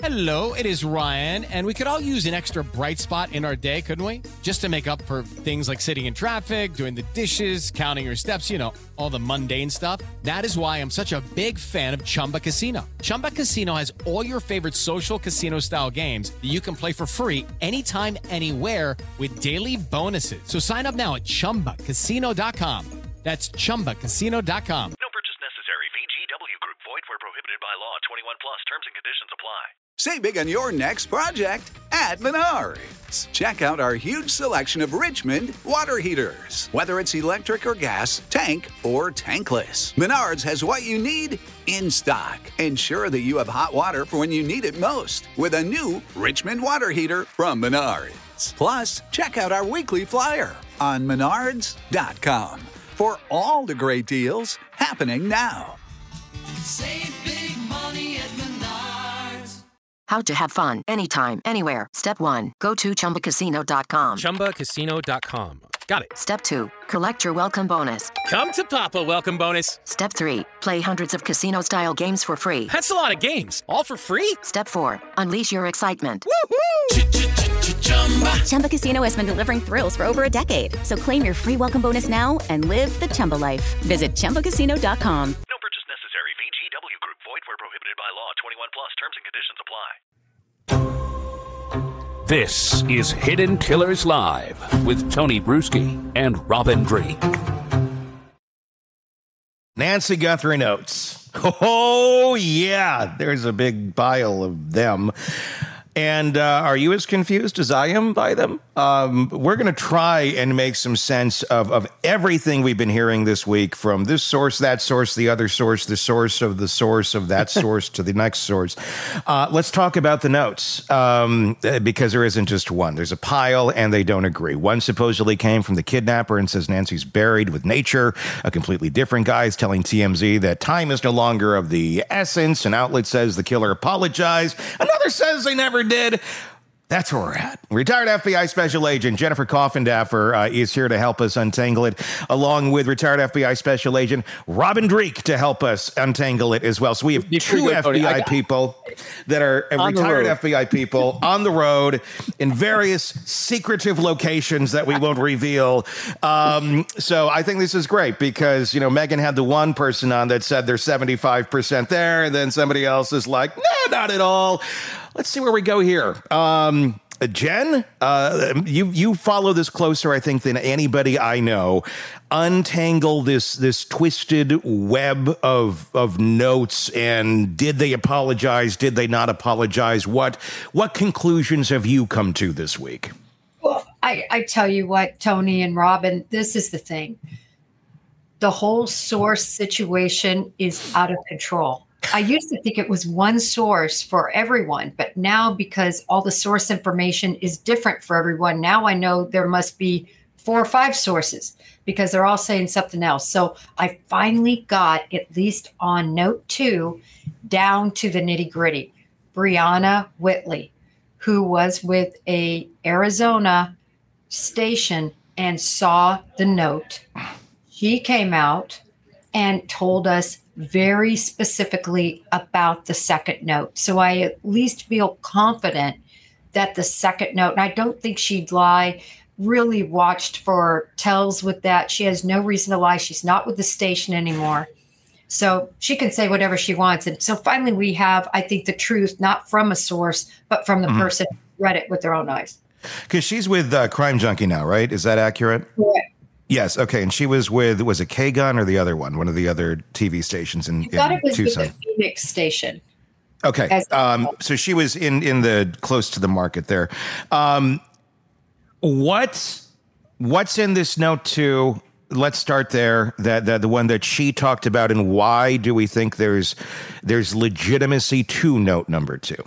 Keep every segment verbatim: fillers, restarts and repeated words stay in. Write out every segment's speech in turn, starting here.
Hello, it is Ryan, and we could all use an extra bright spot in our day, couldn't we? Just to make up for things like sitting in traffic, doing the dishes, counting your steps, you know, all the mundane stuff. That is why I'm such a big fan of Chumba Casino. Chumba Casino has all your favorite social casino-style games that you can play for free anytime, anywhere with daily bonuses. So sign up now at chumba casino dot com. That's chumba casino dot com. No purchase necessary. V G W Group. Void where prohibited by law. twenty-one plus. Terms and conditions apply. Save big on your next project at Menards. Check out our huge selection of Richmond water heaters. Whether it's electric or gas, tank or tankless, Menards has what you need in stock. Ensure that you have hot water for when you need it most with a new Richmond water heater from Menards. Plus, check out our weekly flyer on menards dot com for all the great deals happening now. Save big money at Menards. How to have fun anytime, anywhere. Step one, go to chumba casino dot com. chumba casino dot com. Got it. Step two, collect your welcome bonus. Come to Papa welcome bonus. Step three, play hundreds of casino-style games for free. That's a lot of games, all for free? Step four, unleash your excitement. Woohoo! Chumba Casino has been delivering thrills for over a decade. So claim your free welcome bonus now and live the Chumba life. Visit chumba casino dot com. No purchase necessary. V G W Group. Void where prohibited by law. twenty-one plus. Terms and conditions apply. This is Hidden Killers Live with Tony Bruschi and Robin Drake. Nancy Guthrie notes. Oh, yeah, there's a big pile of them. And uh, are you as confused as I am by them? Um, we're going to try and make some sense of, of everything we've been hearing this week, from this source, that source, the other source, the source of the source of that source to the next source. Uh, let's talk about the notes, um, because there isn't just one. There's a pile, and they don't agree. One supposedly came from the kidnapper and says Nancy's buried with nature. A completely different guy is telling T M Z that time is no longer of the essence. An outlet says the killer apologized. Another says they never did. That's where we're at. Retired F B I Special Agent Jennifer Coffindaffer uh, is here to help us untangle it, along with retired F B I Special Agent Robin Drake to help us untangle it as well. So we have two F B I people that are uh, retired F B I people on the road in various secretive locations that we won't reveal. Um, so I think this is great because, you know, Megan had the one person on that said they're seventy-five percent there, and then somebody else is like, nah, not at all. Let's see where we go here. Um, Jen, uh, you you follow this closer, I think, than anybody I know. Untangle this this twisted web of of notes, and did they apologize? Did they not apologize? What what conclusions have you come to this week? Well, I, I tell you what, Tony and Robin, this is the thing. The whole source situation is out of control. I used to think it was one source for everyone, but now because all the source information is different for everyone, now I know there must be four or five sources because they're all saying something else. So I finally got, at least on note two, down to the nitty gritty. Brianna Whitley, who was with a Arizona station and saw the note, she came out and told us very specifically about the second note. So I at least feel confident that the second note, and I don't think she'd lie, really watched for tells with that. She has no reason to lie. She's not with the station anymore. So she can say whatever she wants. And so finally we have, I think, the truth, not from a source, but from the mm-hmm. person who read it with their own eyes. Because she's with uh, Crime Junkie now, right? Is that accurate? Yeah. Yes. Okay. And she was with, was it K-Gun or the other one? One of the other T V stations in, I thought in it was Tucson. with the Phoenix station. Okay. Um, so she was in, in the close to the market there. Um, what's, what's in this note too? Let's start there. That, that the one that she talked about, and why do we think there's, there's legitimacy to note number two?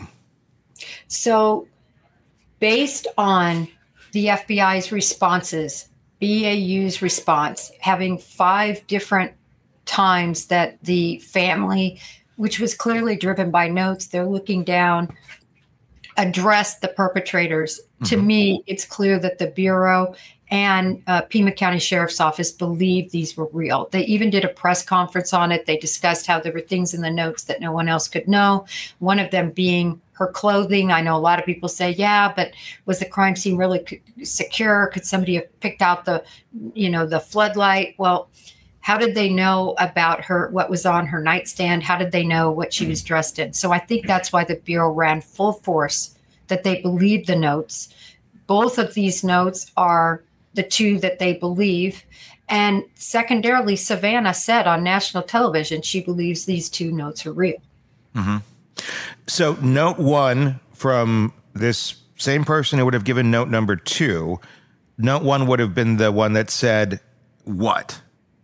So based on the F B I's responses, B A U's response, having five different times that the family, which was clearly driven by notes, they're looking down, addressed the perpetrators. Mm-hmm. To me, it's clear that the Bureau and uh, Pima County Sheriff's Office believed these were real. They even did a press conference on it. They discussed how there were things in the notes that no one else could know, one of them being her clothing. I know a lot of people say, yeah, but was the crime scene really c- secure? Could somebody have picked out the, you know, the floodlight? Well, how did they know about her, what was on her nightstand? How did they know what she was dressed in? So I think that's why the Bureau ran full force, that they believed the notes. Both of these notes are the two that they believe. And secondarily, Savannah said on national television, she believes these two notes are real. Mm-hmm. So note one from this same person who would have given note number two, note one would have been the one that said what?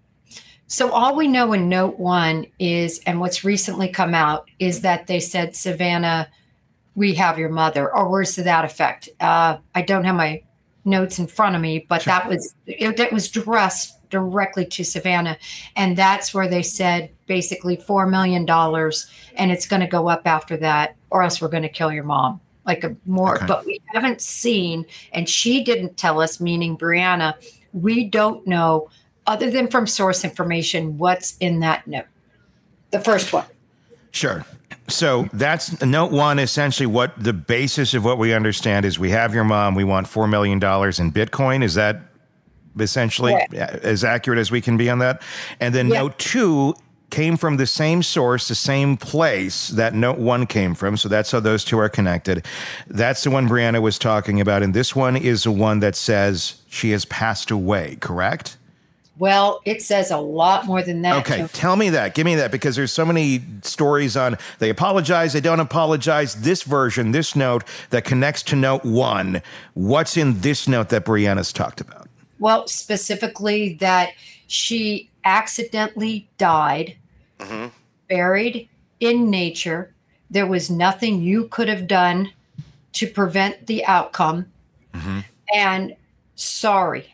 So all we know in note one is, and what's recently come out, is that they said, Savannah, we have your mother, or words to that effect. Uh, I don't have my notes in front of me, but sure. that was it, that was addressed directly to Savannah. And that's where they said basically four million dollars, and it's going to go up after that, or else we're going to kill your mom. Like a more, okay. But we haven't seen, and she didn't tell us, meaning Brianna, we don't know, other than from source information, what's in that note. The first one. Sure. So that's note one, essentially what the basis of what we understand is we have your mom, we want four million dollars in Bitcoin. Is that essentially yeah. as accurate as we can be on that? And then yeah. note two came from the same source, the same place that note one came from. So that's how those two are connected. That's the one Brianna was talking about. And this one is the one that says she has passed away, correct? Well, it says a lot more than that. Okay, tell me that. Give me that, because there's so many stories on they apologize, they don't apologize. This version, this note that connects to note one, what's in this note that Brianna's talked about? Well, specifically that she accidentally died, mm-hmm. buried in nature. There was nothing you could have done to prevent the outcome. Mm-hmm. And sorry.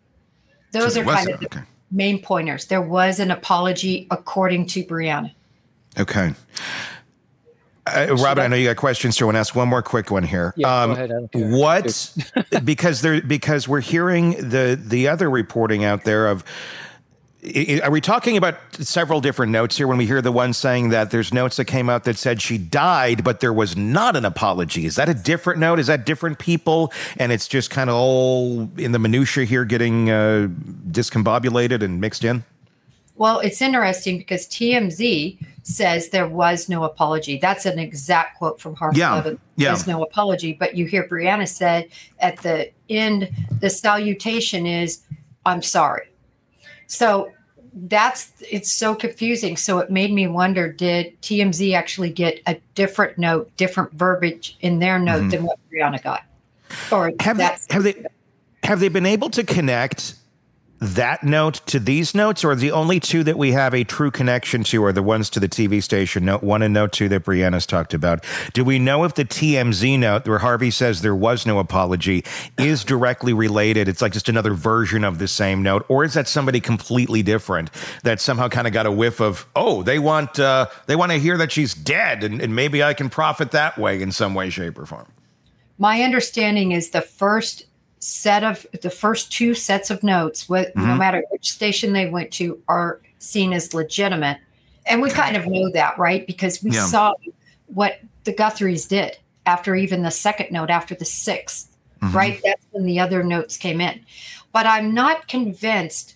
Those so are kind of the okay. main pointers. There was an apology according to Brianna. Okay. Uh, Robin, I know you got questions, so I want to ask one more quick one here. Yeah, um, go ahead. I don't care. What, because there, because we're hearing the, the other reporting out there of, are we talking about several different notes here when we hear the one saying that there's notes that came out that said she died, but there was not an apology? Is that a different note? Is that different people? And it's just kind of all in the minutia here getting uh, discombobulated and mixed in? Well, it's interesting because T M Z says there was no apology. That's an exact quote from Harvey yeah, Levin. Yeah. There's no apology. But you hear Brianna said at the end, the salutation is, I'm sorry. So that's, it's so confusing. So it made me wonder, did T M Z actually get a different note, different verbiage in their note mm-hmm. than what Brianna got? Or have that's they, have they have they been able to connect that note to these notes, or the only two that we have a true connection to are the ones to the T V station, note one and note two that Brianna's talked about? Do we know if the T M Z note where Harvey says there was no apology is directly related? It's like just another version of the same note, or is that somebody completely different that somehow kind of got a whiff of, oh, they want uh, they want to hear that she's dead, and, and maybe I can profit that way in some way, shape, or form? My understanding is the first set of the first two sets of notes, with, mm-hmm. no matter which station they went to, are seen as legitimate. And we kind of know that, right? Because we yeah. saw what the Guthries did after even the second note, after the sixth, mm-hmm. right? That's when the other notes came in. But I'm not convinced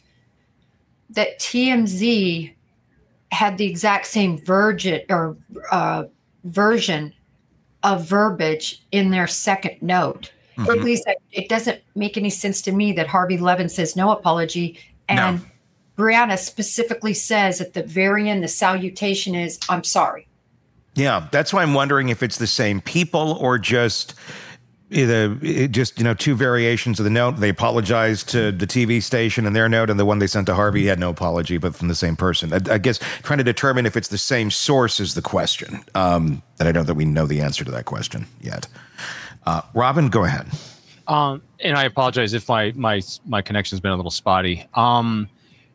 that T M Z had the exact same virgin or uh, version of verbiage in their second note. Mm-hmm. At least it doesn't make any sense to me that Harvey Levin says no apology. And no. Brianna specifically says at the very end, the salutation is, I'm sorry. Yeah, that's why I'm wondering if it's the same people or just either just, you know, two variations of the note. They apologized to the T V station and their note, and the one they sent to Harvey had no apology, but from the same person. I, I guess trying to determine if it's the same source is the question. Um, and I don't think we know the answer to that question yet. Uh, Robin, go ahead. Um, and I apologize if my my my connection's been a little spotty. Um,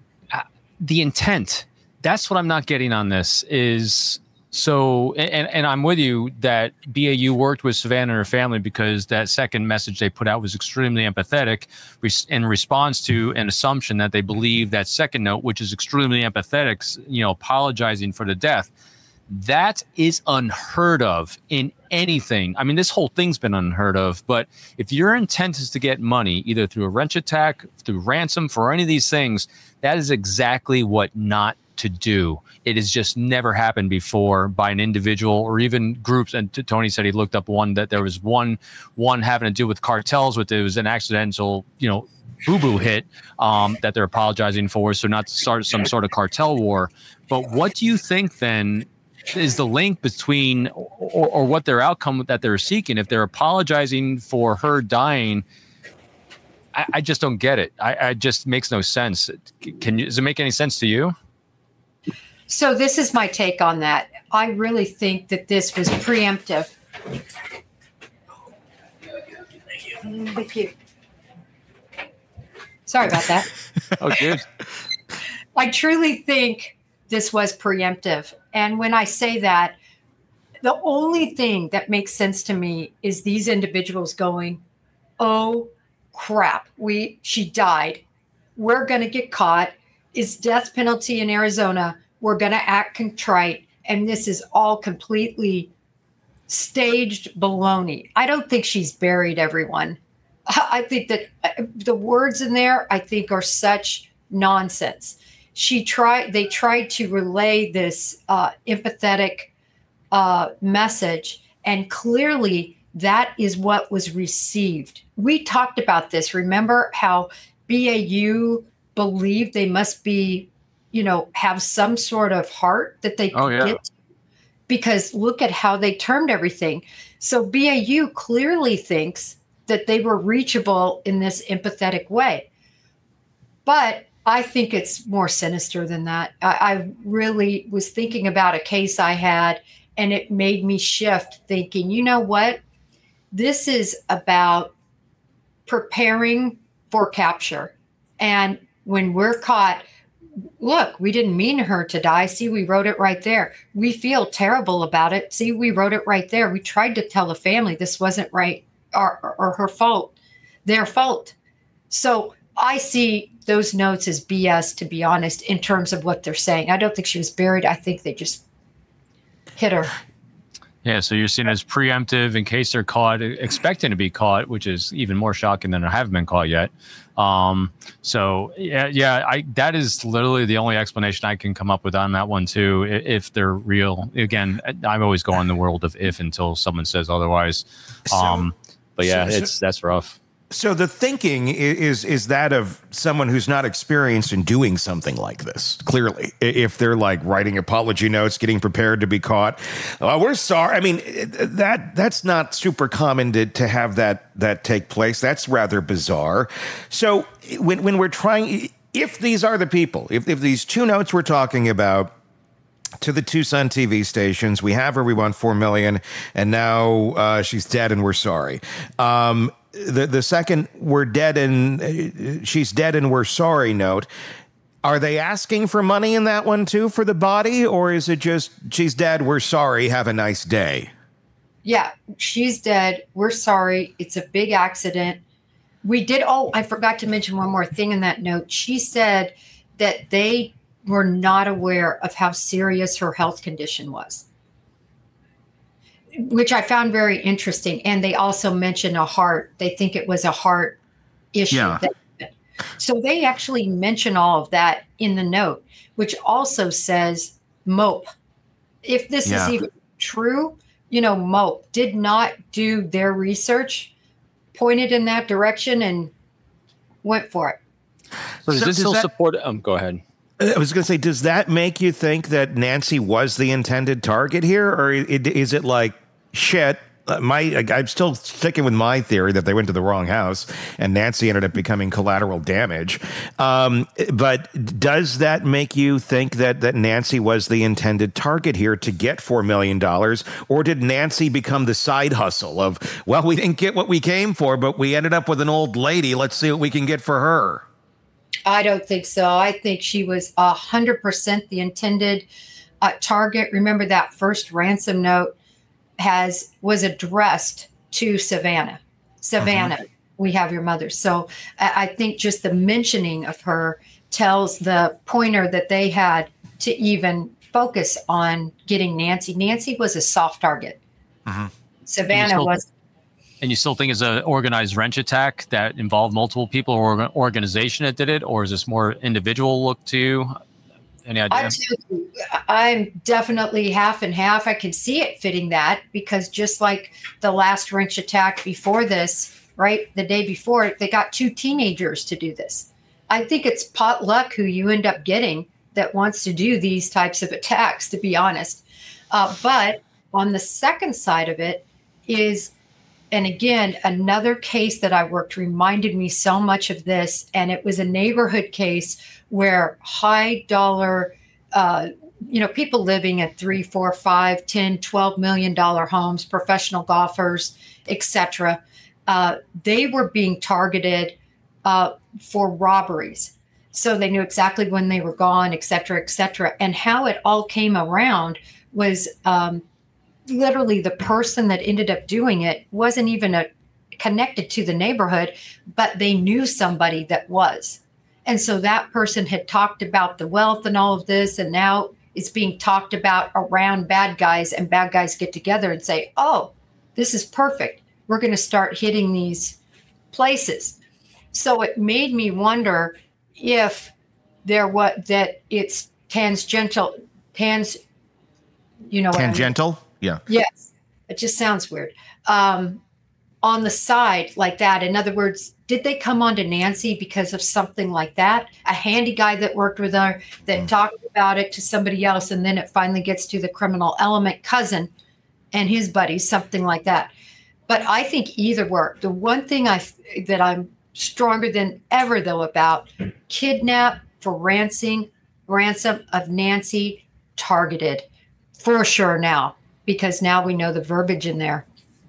the intent, that's what I'm not getting on this is so, and, and I'm with you that B A U worked with Savannah and her family because that second message they put out was extremely empathetic in response to an assumption that they believe that second note, which is extremely empathetic, you know, apologizing for the death. That is unheard of in anything. I mean, this whole thing's been unheard of, but if your intent is to get money, either through a wrench attack, through ransom, for any of these things, that is exactly what not to do. It has just never happened before by an individual or even groups. And t- Tony said he looked up one that there was one, one having to do with cartels, with it was an accidental, you know, boo-boo hit um, that they're apologizing for. So not to start some sort of cartel war. But what do you think then is the link between or, or what their outcome that they're seeking? If they're apologizing for her dying, I, I just don't get it. I, I just makes no sense. Can you, does it make any sense to you? So this is my take on that. I really think that this was preemptive. Thank you. Sorry about that. Oh, good. I truly think this was preemptive. And when I say that, the only thing that makes sense to me is these individuals going, oh, crap, we she died. We're going to get caught. It's death penalty in Arizona. We're going to act contrite. And this is all completely staged baloney. I don't think she's buried everyone. I think that the words in there, I think, are such nonsense. She tried, they tried to relay this uh, empathetic uh, message, and clearly that is what was received. We talked about this. Remember how B A U believed they must be, you know, have some sort of heart that they could oh, yeah. get to? Because look at how they termed everything. So B A U clearly thinks that they were reachable in this empathetic way. But I think it's more sinister than that. I, I really was thinking about a case I had, and it made me shift thinking, you know what? This is about preparing for capture. And when we're caught, look, we didn't mean her to die. See, we wrote it right there. We feel terrible about it. See, we wrote it right there. We tried to tell the family this wasn't right or, or, or her fault, their fault. So I see those notes as B S, to be honest, in terms of what they're saying. I don't think she was buried. I think they just hit her. Yeah, so you're seen as preemptive in case they're caught, expecting to be caught, which is even more shocking than they haven't been caught yet. Um, so yeah, yeah, I that is literally the only explanation I can come up with on that one too. If they're real, again, I always go in the world of if until someone says otherwise. Um, so, but yeah, so, it's that's rough. So the thinking is is that of someone who's not experienced in doing something like this. Clearly, if they're like writing apology notes, getting prepared to be caught, oh, we're sorry. I mean, that that's not super common to to have that that take place. That's rather bizarre. So when when we're trying, if these are the people, if if these two notes we're talking about to the Tucson T V stations, we have her, we want four million, and now uh, she's dead, and we're sorry. Um, The the second we're dead and uh, she's dead and we're sorry note, are they asking for money in that one too for the body, or is it just she's dead, we're sorry, have a nice day? Yeah, she's dead. We're sorry. It's a big accident. We did. Oh, I forgot to mention one more thing in that note. She said that they were not aware of how serious her health condition was, which I found very interesting. And they also mentioned a heart. They think it was a heart issue. Yeah. That, so they actually mention all of that in the note, which also says mope. If this yeah. is even true, you know, mope did not do their research, pointed in that direction and went for it. So does So this does still that- support? Um, go ahead. I was going to say, does that make you think that Nancy was the intended target here, or is it like shit? Uh, my, I'm still sticking with my theory that they went to the wrong house and Nancy ended up becoming collateral damage. Um, but does that make you think that that Nancy was the intended target here to get four million dollars, or did Nancy become the side hustle of, well, we didn't get what we came for, but we ended up with an old lady. Let's see what we can get for her. I don't think so. I think she was a hundred percent the intended uh, target. Remember that first ransom note has was addressed to Savannah. Savannah, uh-huh. We have your mother. So I, I think just the mentioning of her tells the pointer that they had to even focus on getting Nancy. Nancy was a soft target. Mm-hmm. Savannah still, was. And you still think it's an organized wrench attack that involved multiple people or an organization that did it? Or is this more individual look to you? Any idea? I'm, I'm definitely half and half. I could see it fitting that because just like the last wrench attack before this, right, the day before, they got two teenagers to do this. I think it's pot luck who you end up getting that wants to do these types of attacks, to be honest. Uh, but on the second side of it is, and again, another case that I worked reminded me so much of this, and it was a neighborhood case where high dollar, uh, you know, people living at three, four, five, ten, twelve million dollar homes, professional golfers, et cetera. Uh, they were being targeted uh, for robberies. So they knew exactly when they were gone, et cetera, et cetera. And how it all came around was um, literally the person that ended up doing it wasn't even a, connected to the neighborhood, but they knew somebody that was. And so that person had talked about the wealth and all of this, and now it's being talked about around bad guys, and bad guys get together and say, oh, this is perfect. We're going to start hitting these places. So it made me wonder if there was that it's tangential, tans, you know, what tangential. I mean? Yeah. Yes. It just sounds weird. Um, on the side like that. In other words, did they come on to Nancy because of something like that? A handy guy that worked with her that mm. talked about it to somebody else, and then it finally gets to the criminal element cousin and his buddies, something like that. But I think either work. The one thing I that I'm stronger than ever though about kidnap for ransom, ransom of Nancy, targeted for sure now, because now we know the verbiage in there.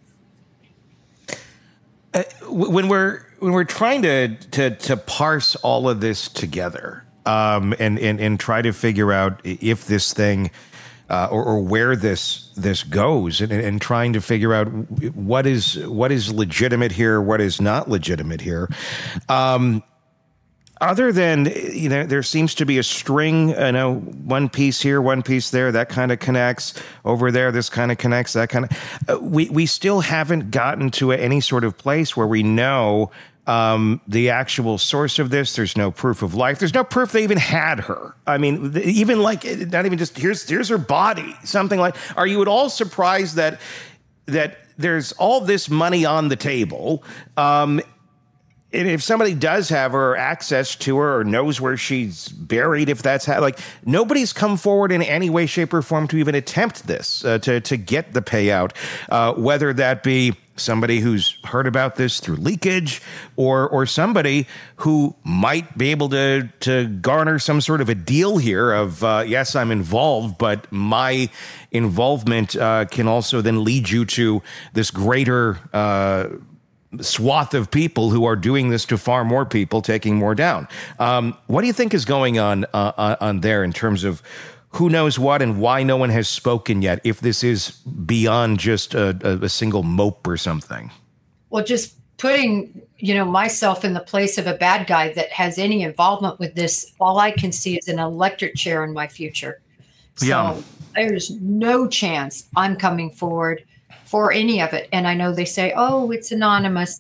Uh, when we're when we're trying to to to parse all of this together, um, and and and try to figure out if this thing uh, or, or where this this goes, and, and trying to figure out what is what is legitimate here, what is not legitimate here. Um, Other than, you know, there seems to be a string, you know, one piece here, one piece there, that kind of connects over there. This kind of connects, that kind of. Uh, we we still haven't gotten to any sort of place where we know um, the actual source of this. There's no proof of life. There's no proof they even had her. I mean, even like not even just here's here's her body. Something like. Are you at all surprised that that there's all this money on the table? Um, And if somebody does have her access to her or knows where she's buried, if that's how, like nobody's come forward in any way, shape, or form to even attempt this, uh, to to get the payout, uh, whether that be somebody who's heard about this through leakage or or somebody who might be able to to garner some sort of a deal here of, uh, yes, I'm involved, but my involvement uh, can also then lead you to this greater uh swath of people who are doing this to far more people, taking more down. Um, what do you think is going on uh, on there in terms of who knows what and why no one has spoken yet, if this is beyond just a, a, a single mope or something? Well, just putting, you know, myself in the place of a bad guy that has any involvement with this, all I can see is an electric chair in my future. So yeah. There's no chance I'm coming forward for any of it. And I know they say, oh, it's anonymous.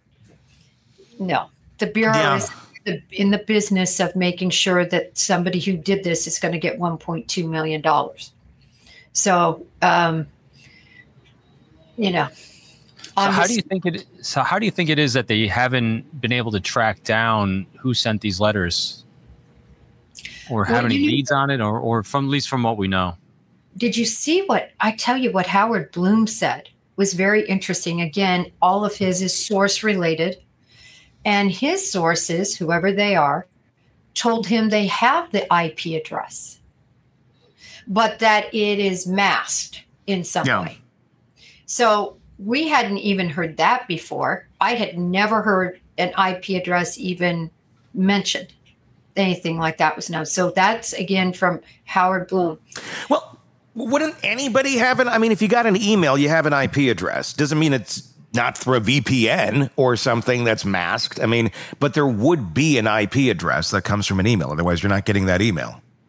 No, the Bureau yeah. is in the business of making sure that somebody who did this is going to get one point two million dollars. So, um, you know. So how do you think it? So how do you think it is that they haven't been able to track down who sent these letters, or have well, any leads on it, or, or from at least from what we know? Did you see what I tell you? What Howard Bloom said was very interesting. Again, all of his is source related, and his sources, whoever they are, told him they have the I P address, but that it is masked in some yeah. way. So we hadn't even heard that before. I had never heard an I P address even mentioned. Anything like that was known. So that's again from Howard Bloom. Well. Wouldn't anybody have an, I mean, if you got an email, you have an I P address. Doesn't mean it's not through a V P N or something that's masked. I mean, but there would be an I P address that comes from an email. Otherwise, you're not getting that email.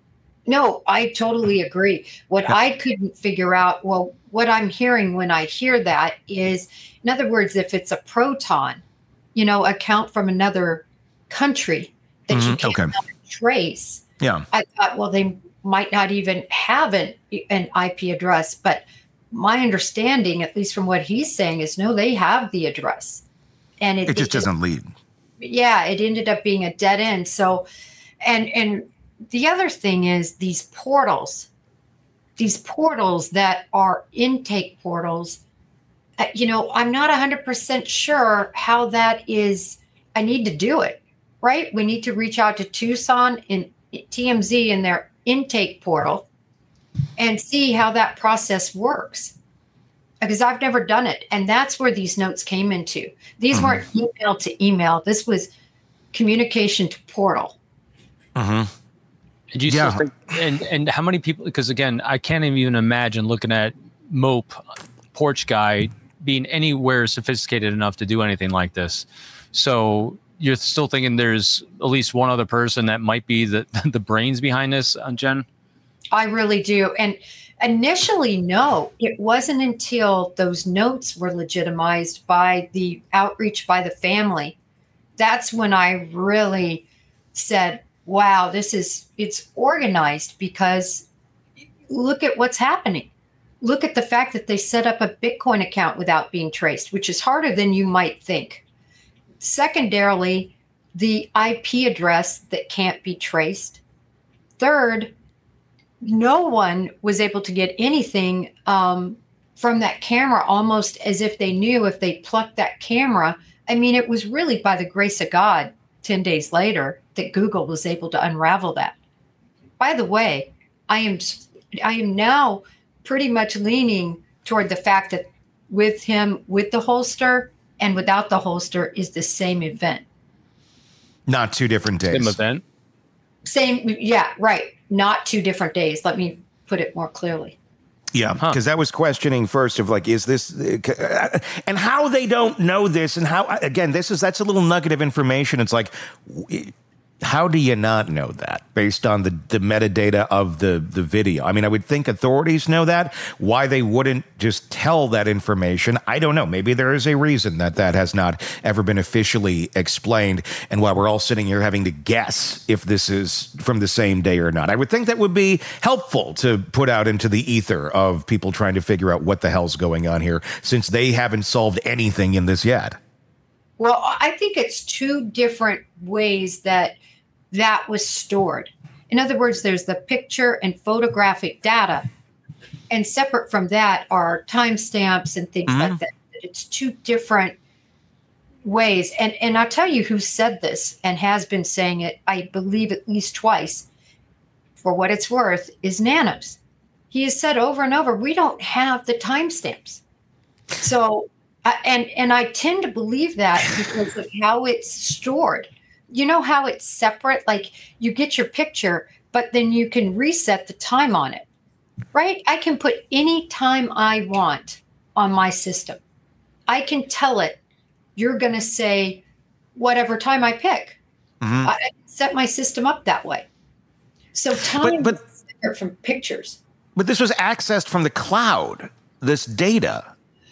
No, I totally agree. What Yeah. I couldn't figure out, well, what I'm hearing when I hear that is, in other words, if it's a proton, you know, account from another country that you Mhm, can't okay. trace. Yeah. I thought, well, they might not even have an, an I P address. But my understanding, at least from what he's saying, is no, they have the address. And it, It just it doesn't lead. yeah, it ended up being a dead end. So, and and the other thing is these portals, these portals that are intake portals. uh, You know, I'm not one hundred percent sure how that is. I need to do it, right? We need to reach out to Tucson and T M Z in their intake portal and see how that process works. Because I've never done it. And that's where these notes came into. These Mhm. weren't email to email. This was communication to portal. Mm-hmm. Do you Yeah. still think, and and how many people? Because again, I can't even imagine looking at Mope, Porch Guy, being anywhere sophisticated enough to do anything like this. So you're still thinking there's at least one other person that might be the the brains behind this, uh, Jen? I really do. And initially, no, it wasn't until those notes were legitimized by the outreach by the family. That's when I really said, wow, this is, it's organized, because look at what's happening. Look at the fact that they set up a Bitcoin account without being traced, which is harder than you might think. Secondarily, the I P address that can't be traced. Third, no one was able to get anything um, from that camera, almost as if they knew if they plucked that camera. I mean, it was really by the grace of God, ten days later, that Google was able to unravel that. By the way, I am I am now pretty much leaning toward the fact that with him, with the holster and without the holster, is the same event. Not two different days. Same event. Same, yeah, right. Not two different days. Let me put it more clearly. Yeah, because that was questioning first of like, is this, uh, and how they don't know this, and how, again, this is, that's a little nugget of information. It's like, w- how do you not know that based on the, the metadata of the, the video? I mean, I would think authorities know that. Why they wouldn't just tell that information, I don't know. Maybe there is a reason that that has not ever been officially explained. And while we're all sitting here having to guess if this is from the same day or not, I would think that would be helpful to put out into the ether of people trying to figure out what the hell's going on here, since they haven't solved anything in this yet. Well, I think it's two different ways that that was stored. In other words, there's the picture and photographic data, and separate from that are timestamps and things Mm-hmm. like that. It's two different ways. And and I'll tell you who said this and has been saying it, I believe at least twice, for what it's worth, is Nanos. He has said over and over, we don't have the timestamps. So, uh, and and I tend to believe that because of how it's stored. You know how it's separate? Like you get your picture, but then you can reset the time on it, right? I can put any time I want on my system. I can tell it, you're going to say whatever time I pick. Mm-hmm. I I set my system up that way. So time But- but- is separate from pictures. But this was accessed from the cloud, this data.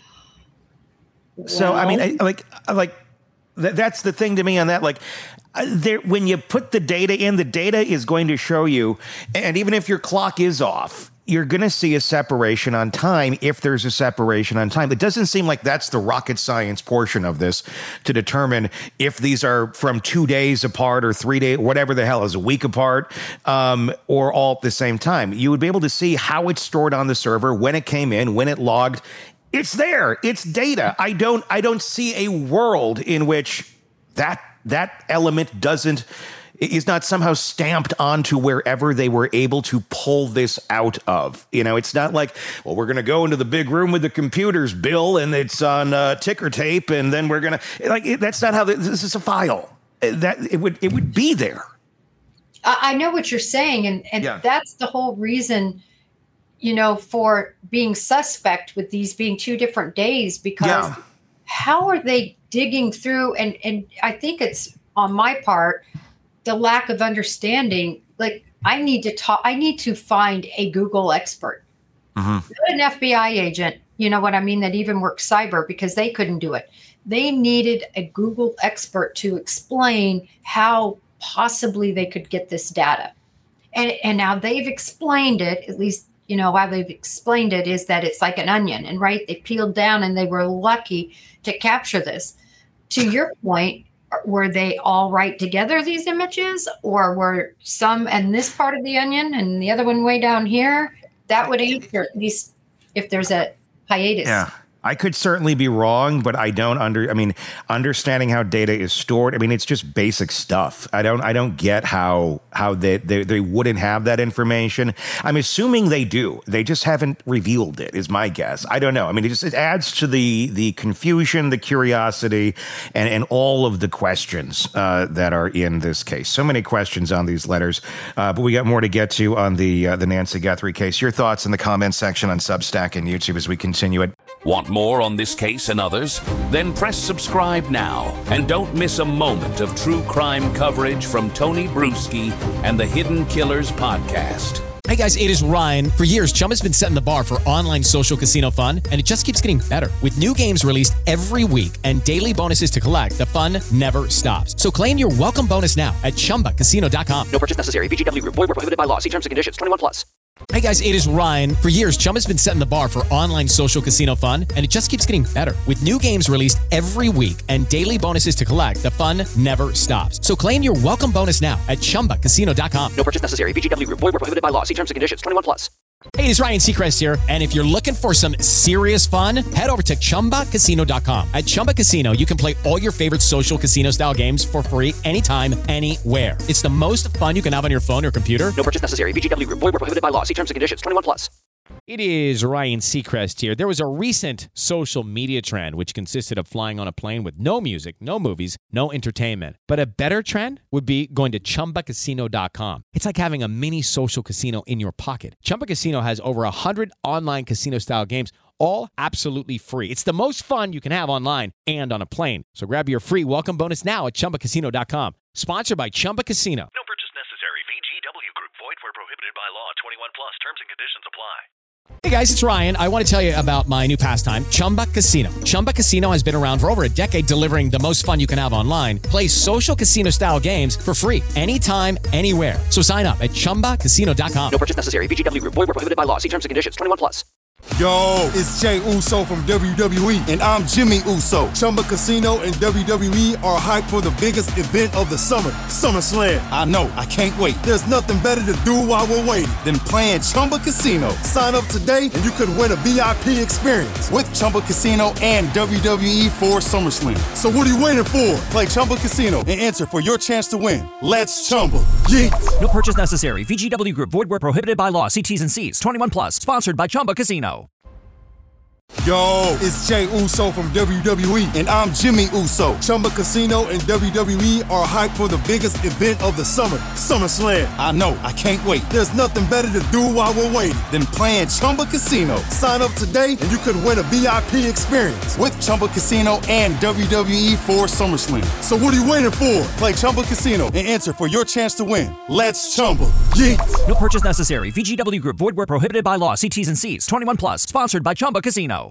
So, I mean, I, like, like th- that's the thing to me on that. Like, uh, there, when you put the data in, the data is going to show you, and even if your clock is off, you're going to see a separation on time if there's a separation on time. It doesn't seem like that's the rocket science portion of this to determine if these are from two days apart or three days, whatever the hell is a week apart, um, or all at the same time. You would be able to see how it's stored on the server, when it came in, when it logged. It's there. It's data. I don't I don't see a world in which that that element doesn't is not somehow stamped onto wherever they were able to pull this out of. You know, it's not like, well, we're going to go into the big room with the computers, Bill, and it's on uh, ticker tape, and then we're going to like it, that's not how this, this is a file. That it would it would be there. I, I know what you're saying, and and Yeah. that's the whole reason, you know, for being suspect with these being two different days, because Yeah. how are they digging through? And and I think it's on my part, the lack of understanding. Like I need to talk. I need to find a Google expert, Mm-hmm. not an F B I agent. You know what I mean? That even works cyber, because they couldn't do it. They needed a Google expert to explain how possibly they could get this data. And, and now they've explained it, at least, you know, how they've explained it is that it's like an onion. And right, they peeled down and they were lucky to capture this. To your point, were they all right together, these images? Or were some in this part of the onion and the other one way down here? That would answer, at least if there's a hiatus. Yeah. I could certainly be wrong, but I don't under, I mean, understanding how data is stored. I mean, it's just basic stuff. I don't, I don't get how, how they, they, they wouldn't have that information. I'm assuming they do. They just haven't revealed it, is my guess. I don't know. I mean, it just, it adds to the, the confusion, the curiosity, and, and all of the questions uh, that are in this case. So many questions on these letters, uh, but we got more to get to on the, uh, the Nancy Guthrie case. Your thoughts in the comments section on Substack and YouTube as we continue it. Want more on this case and others? Then press subscribe now and don't miss a moment of true crime coverage from Tony Bruschi and the Hidden Killers podcast. Hey guys, it is Ryan. For years, Chumba's been setting the bar for online social casino fun, and it just keeps getting better. With new games released every week and daily bonuses to collect, the fun never stops. So claim your welcome bonus now at chumba casino dot com. No purchase necessary. V G W Group. Void where prohibited by law. See terms and conditions. twenty-one plus. Hey guys, it is Ryan. For years, Chumba's been setting the bar for online social casino fun, and it just keeps getting better. With new games released every week and daily bonuses to collect, the fun never stops. So claim your welcome bonus now at chumba casino dot com. No purchase necessary. V G W Group. Void where prohibited by law. See terms and conditions. twenty-one plus. Hey, it's Ryan Seacrest here, and if you're looking for some serious fun, head over to chumba casino dot com. At Chumba Casino, you can play all your favorite social casino-style games for free anytime, anywhere. It's the most fun you can have on your phone or computer. No purchase necessary. V G W Group. Void where prohibited by law. See terms and conditions. twenty-one plus. It is Ryan Seacrest here. There was a recent social media trend which consisted of flying on a plane with no music, no movies, no entertainment. But a better trend would be going to chumba casino dot com. It's like having a mini social casino in your pocket. Chumba Casino has over one hundred online casino-style games, all absolutely free. It's the most fun you can have online and on a plane. So grab your free welcome bonus now at chumba casino dot com. Sponsored by Chumba Casino. No purchase necessary. V G W Group. Void where prohibited by law. twenty-one plus. Terms and conditions apply. Hey guys, it's Ryan. I want to tell you about my new pastime, Chumba Casino. Chumba Casino has been around for over a decade, delivering the most fun you can have online. Play social casino-style games for free anytime, anywhere. So sign up at chumba casino dot com. No purchase necessary. V G W Group. Void where prohibited by law. See terms and conditions. twenty-one plus. Yo, it's Jay Uso from W W E, and I'm Jimmy Uso. Chumba Casino and W W E are hyped for the biggest event of the summer, SummerSlam. I know, I can't wait. There's nothing better to do while we're waiting than playing Chumba Casino. Sign up today and you could win a V I P experience with Chumba Casino and W W E for SummerSlam. So what are you waiting for? Play Chumba Casino and enter for your chance to win. Let's Chumba. Yeah. No purchase necessary. V G W Group. Void where prohibited by law. See T's and C's. twenty-one plus. Sponsored by Chumba Casino. Yo, it's Jay Uso from W W E, and I'm Jimmy Uso. Chumba Casino and W W E are hyped for the biggest event of the summer, SummerSlam. I know, I can't wait. There's nothing better to do while we're waiting than playing Chumba Casino. Sign up today and you could win a V I P experience with Chumba Casino and W W E for SummerSlam. So what are you waiting for? Play Chumba Casino and enter for your chance to win. Let's Chumba. Yeah. No purchase necessary. V G W Group. Void where prohibited by law. See T's and C's. twenty-one plus. Sponsored by Chumba Casino.